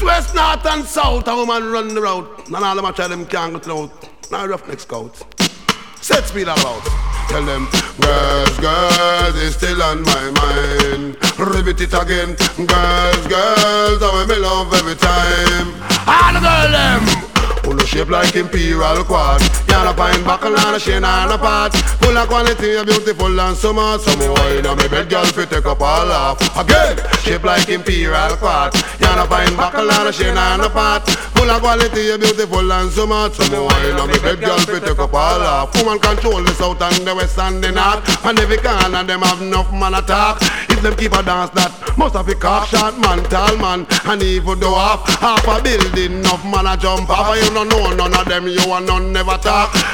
west, north and south, a woman run the route. None of them a try them can't get out. Now roughneck scout. Set speed about. Tell them, girls, girls, it's still on my mind. Repeat it again. Girls, girls, how me love every time. All the girl them. Full of shape like imperial quad. Y'all a pine buckle and a chain and a pot. Full of quality, beautiful and so much. So me wine on me bed, girl, fi take up all off. Again, shape like imperial quad. Y'all a pine buckle and a chain and a pot. Full of quality, beautiful and so much. So me wine on me bed, girl, fi take up all off. Woman control the south and the west and the north. And every corner them have enough man attack. If them keep a dance that must have a cock shot man, tall man. And even though half a building enough man a jump off. You don't know none of them, you and none never talk.